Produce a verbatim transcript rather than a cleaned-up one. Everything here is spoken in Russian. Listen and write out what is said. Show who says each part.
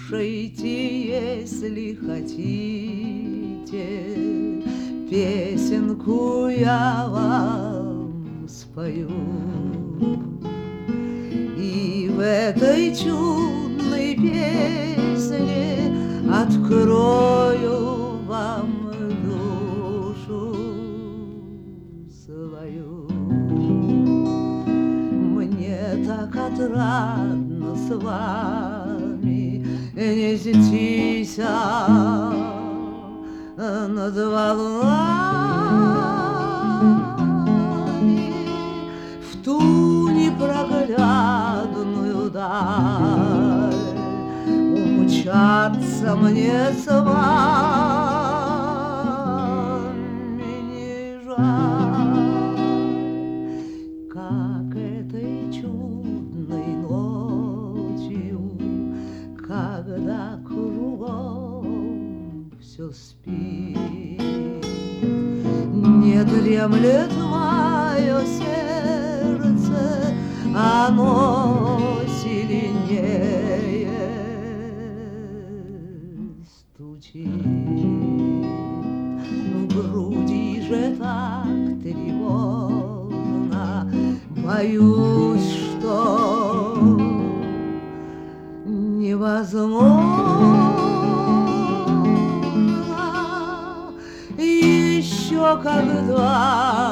Speaker 1: Слушайте, если хотите, песенку я вам спою. И в этой чудной песне открою вам душу свою. Мне так отрадно с вами нестись над волнами в ту непроглядную даль. Умчаться мне с вами не жаль, как этой чудной ночью, когда кругом все спит. Не дремлет мое сердце, оно сильнее стучит. В груди же так тревожно, боюсь, что невозможно еще когда